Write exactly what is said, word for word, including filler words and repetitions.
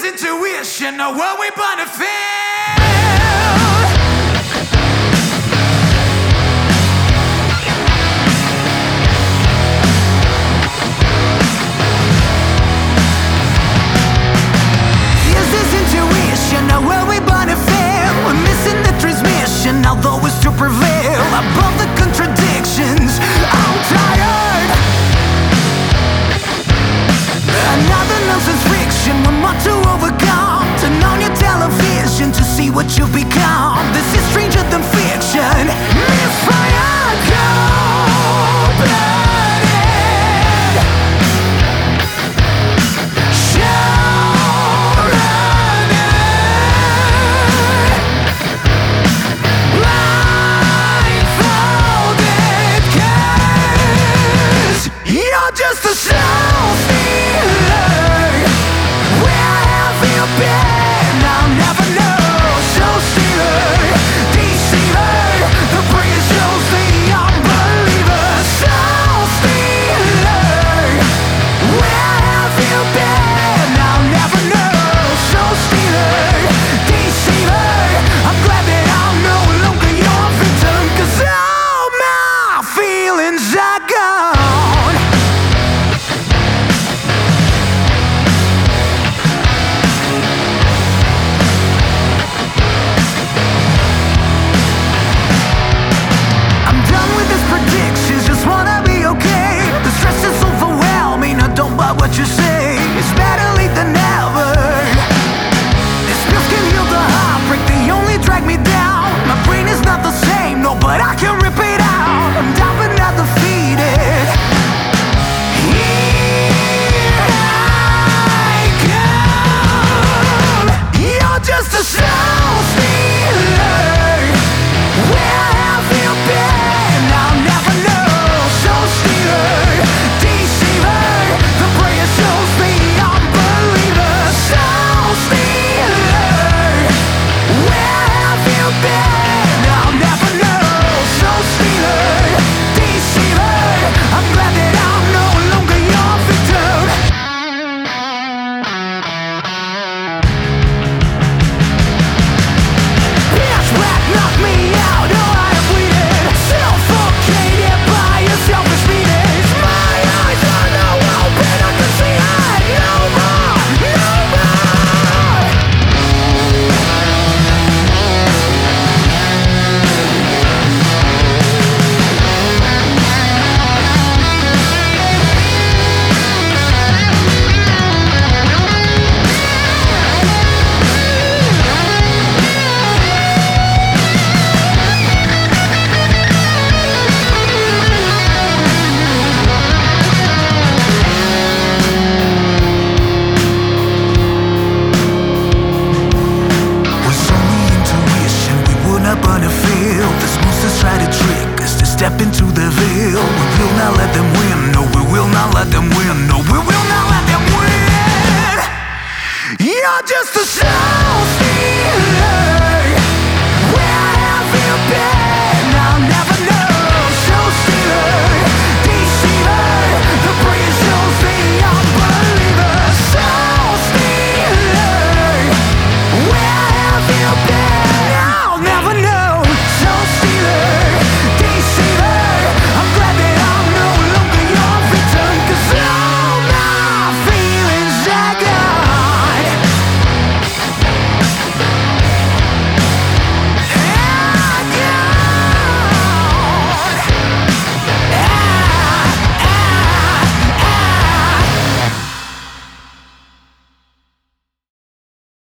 this intuition or what we born to feel? Although it's to prevail above the contradictions, I'm tired. Another nonsense fiction, one more to overcome. Turn on your television to see what you've become. This is stranger than fiction. Misfire, cold-blooded. Just a soul stealer. Where have you been? I'll never know. Soul stealer, deceiver, the praise shows the unbeliever. Soul stealer, where have you been? I'll never know. Soul stealer, deceiver, I'm glad that I'm no longer your victim, 'cause all my feelings are gone. What you say is better late than never. This pills can heal the heartbreak, they only drag me down. My brain is not the same, no, but I can rip it out. I'm down but not defeated. Here I come. You're just a soul stealer. Where have you been? I'll never know. Soul stealer, deceiver, the prayer shows the unbeliever. Soul stealer, where have you been? I'll never know. Soul stealer, deceiver, I'm glad that I'm no longer your victim. Pitch black knocked me out, oh I am bleeding. Suffocated by your selfish meanings. My eyes are now open, I can see I no more, no more. Was only intuition, we would not burn a field. These monsters try to trick us to step into the veil. We will not let them win, no, we will not let them win, no, we will not let them win. You're just a soul